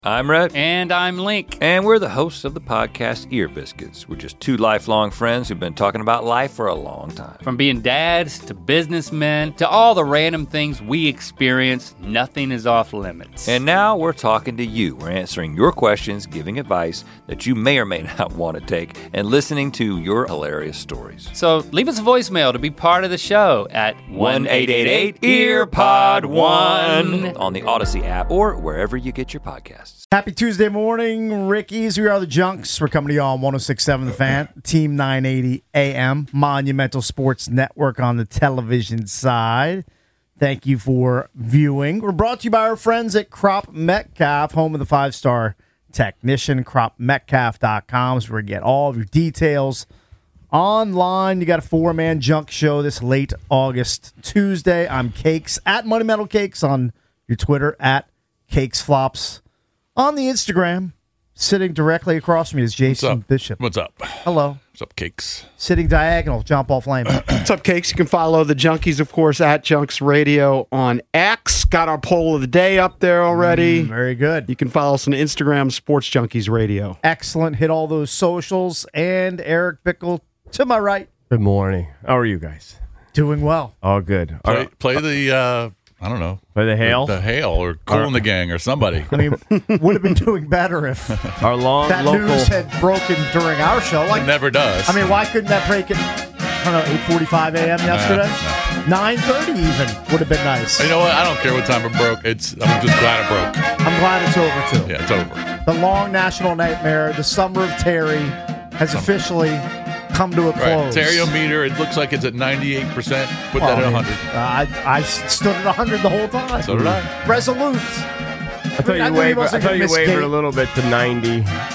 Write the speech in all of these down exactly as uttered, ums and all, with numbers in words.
I'm Rhett. And I'm Link. And we're the hosts of the podcast Ear Biscuits. We're just two lifelong friends who've been talking about life for a long time. From being dads to businessmen to all the random things we experience, nothing is off limits. And now we're talking to you. We're answering your questions, giving advice that you may or may not want to take, and listening to your hilarious stories. So leave us a voicemail to be part of the show at one eight eight eight E A R P O D one on the Odyssey app or wherever you get your podcasts. Happy Tuesday morning, Rickies. We are the Junks. We're coming to you on one oh six point seven The Fan, Team nine eighty A M, Monumental Sports Network on the television side. Thank you for viewing. We're brought to you by our friends at Crop Metcalf, home of the five-star technician. crop metcalf dot com is where you get all of your details. Online, you got a four-man junk show this late August Tuesday. I'm Cakes, at Money Metal Cakes on your Twitter, at Cakes Flops. On the Instagram, sitting directly across from me is Jason What's Bishop. What's up? Hello. What's up, Cakes? Sitting diagonal, John Paul Flame. What's up, Cakes? You can follow the Junkies, of course, at Junks Radio on X. Got our poll of the day up there already. Mm, very good. You can follow us on Instagram, Sports Junkies Radio. Excellent. Hit all those socials. And Eric Bickle to my right. Good morning. How are you guys? Doing well. All good. Play, Are, play the, uh, I don't know. Play the hail? The, the hail or Cool in the Gang or somebody. I mean, would have been doing better if our long that local news had broken during our show. Like, It never does. I mean, why couldn't that break at, I don't know, eight forty-five a.m. yesterday? Uh, nine thirty even would have been nice. You know what? I don't care what time it broke. It's I'm just glad it broke. I'm glad it's over, too. Yeah, it's over. The long national nightmare, the summer of Terry, has officially come to a close. Right. Terriometer, it looks like it's at ninety-eight percent. Put Well, that at I one mean, hundred. uh, I, I stood at one hundred the whole time. So did I. Resolute. I thought I you knew he wavered. I wasn't thought gonna you miss wavered Kate. a little bit to ninety.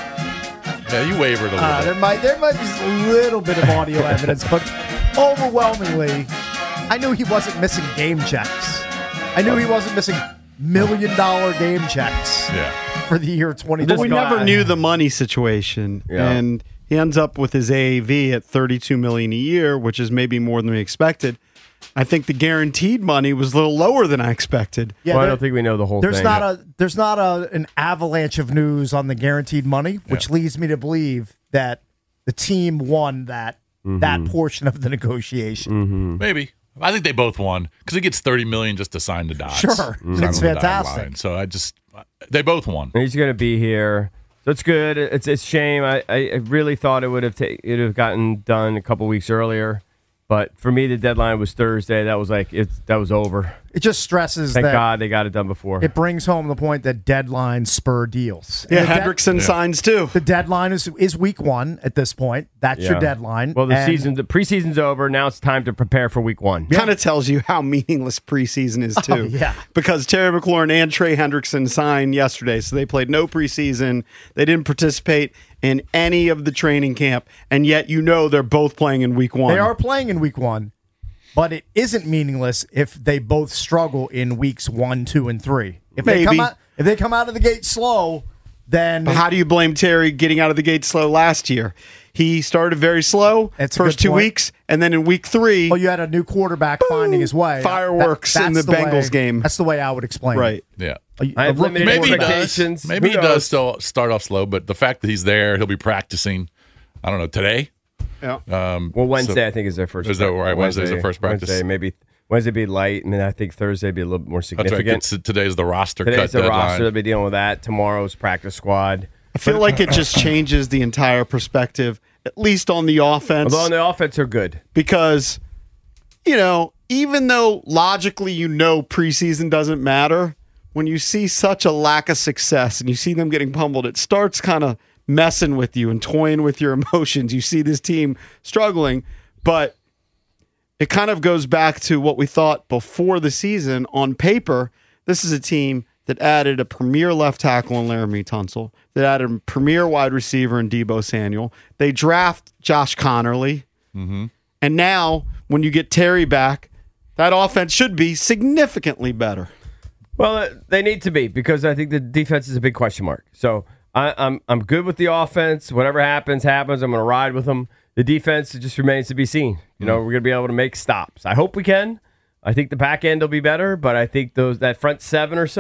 Yeah, you wavered a little Uh, bit. there might there might be a little bit of audio evidence, but overwhelmingly, I knew he wasn't missing game checks. I knew he wasn't missing million dollar game checks Yeah. for the year twenty But we twenty-five. never knew the money situation. Yeah. And he ends up with his A A V at thirty-two million dollars a year, which is maybe more than we expected. I think the guaranteed money was a little lower than I expected. Yeah, well, I there- don't think we know the whole There's thing. not a there's not a an avalanche of news on the guaranteed money, which Yeah. leads me to believe that the team won that that portion of the negotiation. Maybe. I think they both won because he gets thirty million dollars just to sign the dots. Sure. Sign It's on the dotted fantastic. line. So I just, they both won. And he's going to be here. So it's good. It's it's a shame. I, I I really thought it would have ta- it would have gotten done a couple weeks earlier, but for me the deadline was Thursday. That was like it's that was over. It just stresses Thank that God they got it done before. it brings home the point that deadlines spur deals. Yeah, And the de- Hendrickson Yeah. signs too. the deadline is is week one at this point. That's your Yeah. deadline. Well, the And season, the preseason's over. Now it's time to prepare for week one. Kind of tells you how meaningless preseason is too. Oh, yeah. Because Terry McLaurin and Trey Hendrickson signed yesterday, so they played no preseason. They didn't participate in any of the training camp, and yet you know they're both playing in week one. They are playing in week one, but it isn't meaningless if they both struggle in weeks one, two, and three. If they come Maybe. out, if they come out of the gate slow, then But how do you blame Terry getting out of the gate slow last year? He started very slow That's a first good two point. weeks, and then in week three, oh, you had a new quarterback finding his way. Fireworks in that's the Bengals way- game. That's the way I would explain. right. Yeah. It. A- I have a rookie limited Maybe he quarterback. does. expectations. Maybe Who he does knows? still start off slow, but the fact that he's there, he'll be practicing. I don't know today. Yeah. Um, Well, Wednesday so- I think is their first. Is that right? Wednesday's their first practice? Wednesday, maybe Wednesday be light, and then I think Thursday be a little more That's right. significant. It's- Today's the roster Today's cut the deadline. roster. They'll be dealing with that. Tomorrow's practice squad. I feel like it just changes the entire perspective, at least on the offense, Although on the offense are good. because, you know, even though logically you know preseason doesn't matter, when you see such a lack of success and you see them getting pummeled, it starts kind of messing with you and toying with your emotions. You see this team struggling, but it kind of goes back to what we thought before the season. On paper, this is a team that added a premier left tackle in Laramie Tunsil, that added a premier wide receiver in Deebo Samuel. They draft Josh Connerly. Mm-hmm. And now, when you get Terry back, that offense should be significantly better. Well, uh, they need to be, because I think the defense is a big question mark. So I, I'm I'm good with the offense. Whatever happens, happens. I'm going to ride with them. The defense just remains to be seen. You know, we're going to be able to make stops. I hope we can. I think the back end will be better, but I think those that front seven or so,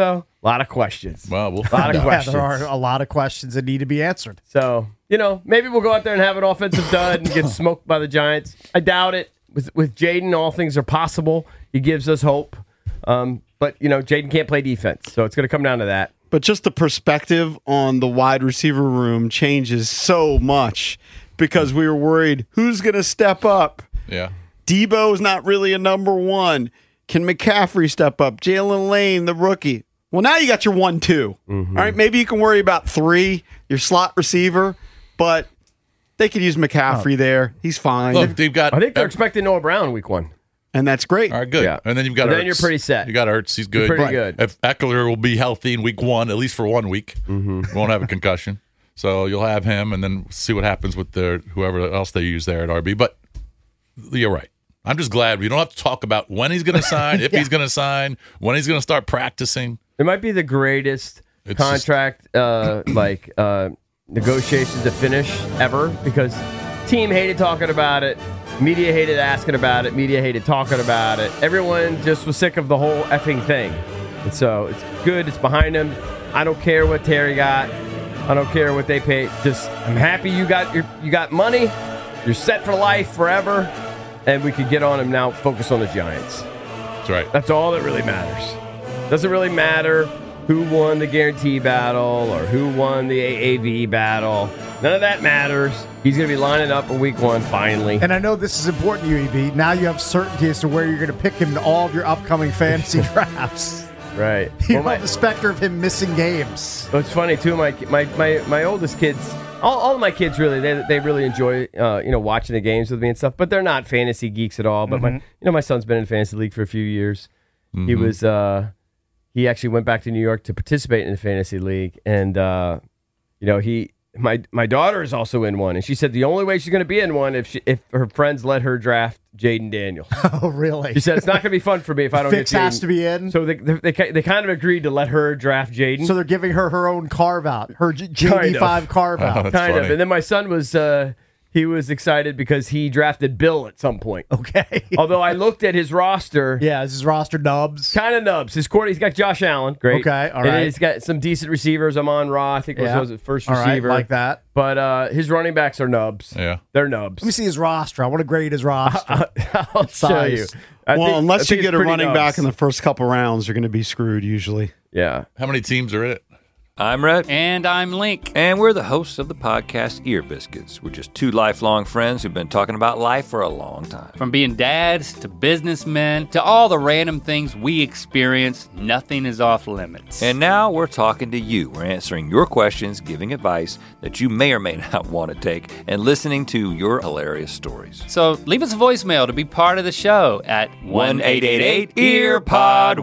A lot of questions. Well, we'll A lot find of out. Yeah, questions. there are a lot of questions that need to be answered. So, you know, maybe we'll go out there and have an offensive dud and get smoked by the Giants. I doubt it. With with Jaden, all things are possible. He gives us hope. Um, but, you know, Jaden can't play defense, so it's going to come down to that. But just the perspective on the wide receiver room changes so much because we were worried who's going to step up. Yeah. Debo's not really a number one. Can McCaffrey step up? Jalen Lane, the rookie. Well, now you got your one, two. Mm-hmm. All right, maybe you can worry about three, your slot receiver, but they could use McCaffrey Oh. there. He's fine. Look, they've got. I think they're expecting Noah Brown week one. And that's great. All right, good. Yeah. And then you've got. And then Ertz. you're pretty set. You got Ertz. He's good. You're pretty good. If Eckler will be healthy in week one, at least for one week, Mm-hmm. won't have a concussion. So you'll have him, and then see what happens with the whoever else they use there at R B. But you're right. I'm just glad we don't have to talk about when he's going to sign, if Yeah. he's going to sign, when he's going to start practicing. It might be the greatest It's contract uh, like uh, negotiations to finish ever because team hated talking about it, media hated asking about it, media hated talking about it. Everyone just was sick of the whole effing thing. And so it's good. It's behind him. I don't care what Terry got. I don't care what they pay. Just I'm happy you got your you got money. You're set for life forever, and we could get on him now. Focus on the Giants. That's right. That's all that really matters. Doesn't really matter who won the guarantee battle or who won the A A V battle. None of that matters. He's going to be lining up for week one finally. And I know this is important to you, E B. Now you have certainty as to where you're going to pick him in all of your upcoming fantasy drafts. Right. You Well, my, have the specter of him missing games. it's funny too. My my my, my oldest kids, all, all of my kids really, they they really enjoy uh, you know watching the games with me and stuff. But they're not fantasy geeks at all. But my you know my son's been in fantasy league for a few years. He was uh, he actually went back to New York to participate in the fantasy league, and uh, you know he. My my daughter is also in one, and she said the only way she's going to be in one if she, if her friends let her draft Jaden Daniels. Oh, really? She said it's not going to be fun for me if I don't Fix get Jaden. has to be in. So they, they they they kind of agreed to let her draft Jaden. So they're giving her her own carve out, her J- Kind J D of. five carve Oh, out. that's kind of, funny. and then my son was uh, he was excited because he drafted Bill at some point. Okay. Although I looked at his roster. Yeah, this is roster nubs. Kind of nubs. His quarter, he's got Josh Allen, great. Okay, all And right. he's got some decent receivers. Amon Ra, I think was, Yeah. was his first All right, receiver, like that. But uh, his running backs are nubs. Yeah. They're nubs. Let me see his roster. I want to grade his roster. I'll show Size. you. I well, think- I unless you think get it's a pretty running nubs. back in the first couple rounds, you're going to be screwed usually. Yeah. How many teams are in it? I'm Rhett. And I'm Link. And we're the hosts of the podcast Ear Biscuits. We're just two lifelong friends who've been talking about life for a long time. From being dads to businessmen to all the random things we experience, nothing is off limits. And now we're talking to you. We're answering your questions, giving advice that you may or may not want to take, and listening to your hilarious stories. so leave us a voicemail to be part of the show at one eight eight eight ear pod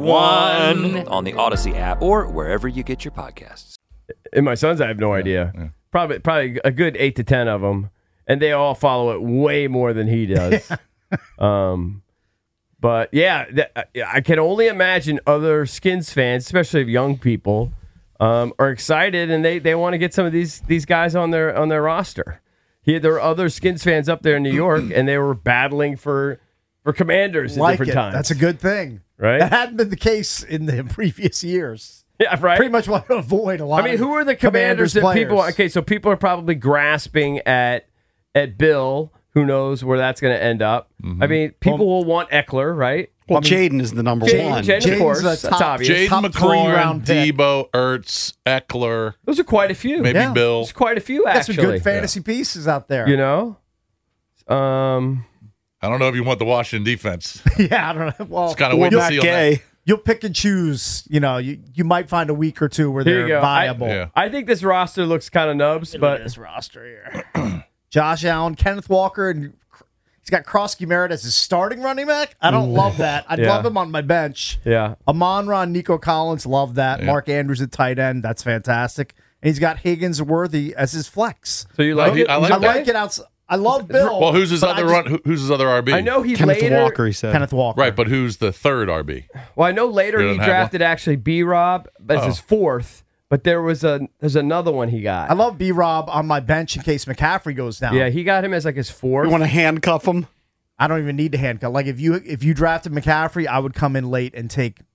one on the Odyssey app or wherever you get your podcasts. And my sons, I have no idea. Probably, probably a good eight to ten of them, and they all follow it way more than he does. um, but yeah, th- I can only imagine other Skins fans, especially of young people, um, are excited and they, they want to get some of these these guys on their on their roster. He, there were other Skins fans up there in New York, and they were battling for for Commanders at like different it. times. That's a good thing. Right? That hadn't been the case in the previous years. Yeah, right. Pretty much want to avoid a lot I mean, of who are the commanders, that players. people? Okay, so people are probably grasping at at Bill. Who knows where that's going to end up? I mean, people will want Eckler, right? Well, Jaden is the number Jaden- one. Jaden, of Jaden's course, a that's top- obvious. Jaden top three-round McLaurin, pick. Debo, Ertz, Eckler, Those are quite a few. maybe Yeah. Bill. There's quite a few Got some actually. good fantasy pieces out there. You know, um, I don't know if you want the Washington defense. Yeah, I don't know. Well, It's kind of Or wait to Matt see on that. Gay. you'll pick and choose. You know, you, you might find a week or two where Here you they're go. viable. Yeah. I think this roster looks kind of nubs, but this roster here. Josh Allen, Kenneth Walker, and he's got Krosky Merritt as his starting running back. I don't love that. I'd Yeah. love him on my bench. yeah, Amon Ra, Nico Collins, love that. Yeah. Mark Andrews at tight end, that's fantastic. And he's got Higgins Worthy as his flex. so you like he- it? I like I that. like it outside. I love Bill. Well, who's his but I other just- run? who- Who's his other R B? I know he Kenneth later. Walker, he said. Kenneth Walker. Right, but who's the third R B? Well, I know later You he don't have drafted actually B Rob as Oh. his fourth, but there was a there's another one he got. I love B Rob on my bench in case McCaffrey goes down. yeah, he got him as like his fourth. You want to handcuff him? I don't even need to handcuff. Like if you if you drafted McCaffrey, I would come in late and take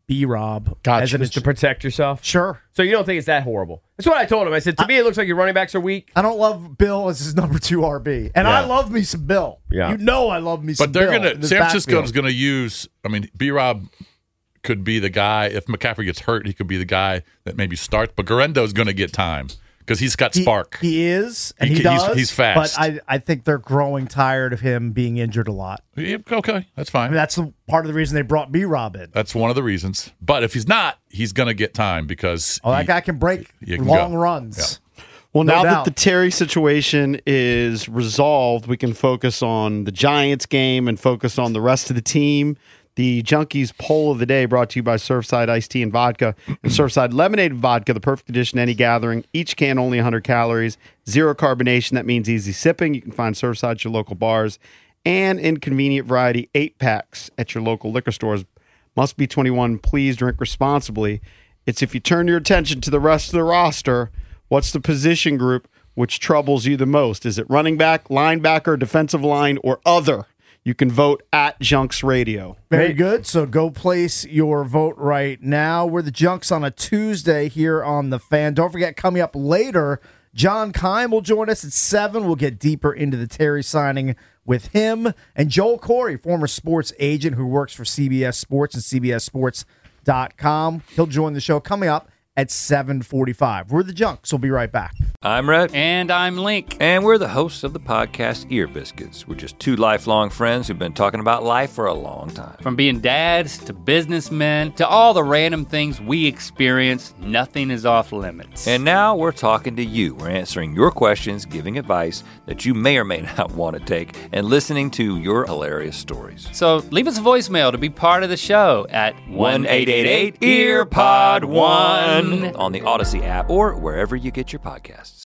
B-Rob. Gotcha. as an Just to protect yourself. Sure. So you don't think it's that horrible? That's what I told him. I said, to me, it looks like your running backs are weak. I don't love Bill as his number two R B. And Yeah. I love me some Bill. Yeah. You know I love me some But they're Bill. gonna in this San Francisco's backfield. gonna use. I mean, B Rob could be the guy. If McCaffrey gets hurt, he could be the guy that maybe starts. But Garendo's gonna get time because he's got He- spark. He, is, and He he, ca- he's- does. he's fast. But I, I think they're growing tired of him being injured a lot. Yeah, okay, that's I fine. mean, that's the, part of the reason they brought B-Rob in. That's one of the reasons. But if he's not, he's gonna get time because Oh, that he- guy can break he can long go. runs. Well, No now doubt. that the Terry situation is resolved, we can focus on the Giants game and focus on the rest of the team. The Junkies poll of the day brought to you by Surfside Iced Tea and Vodka and Surfside Lemonade and Vodka, the perfect addition to any gathering. Each can only one hundred calories, zero carbonation. That means easy sipping. You can find Surfside at your local bars and in convenient variety eight packs at your local liquor stores. Must be twenty-one. Please drink responsibly. It's if you turn your attention to the rest of the roster, what's the position group which troubles you the most? Is it running back, linebacker, defensive line, or other? You can vote at Junks Radio. Very good. So go place your vote right now. We're the Junks on a Tuesday here on The Fan. Don't forget, coming up later, John Keim will join us at seven. We'll get deeper into the Terry signing with him. And Joel Corey, former sports agent who works for C B S Sports and C B S Sports dot com. He'll join the show coming up at seven forty-five. We're the Junks. We'll be right back. I'm Rhett. And I'm Link. And we're the hosts of the podcast Ear Biscuits. We're just two lifelong friends who've been talking about life for a long time. From being dads to businessmen to all the random things we experience, nothing is off limits. And now we're talking to you. We're answering your questions, giving advice that you may or may not want to take, and listening to your hilarious stories. So leave us a voicemail to be part of the show at one eight eight eight ear pod one on the Odyssey app or wherever you get your podcasts.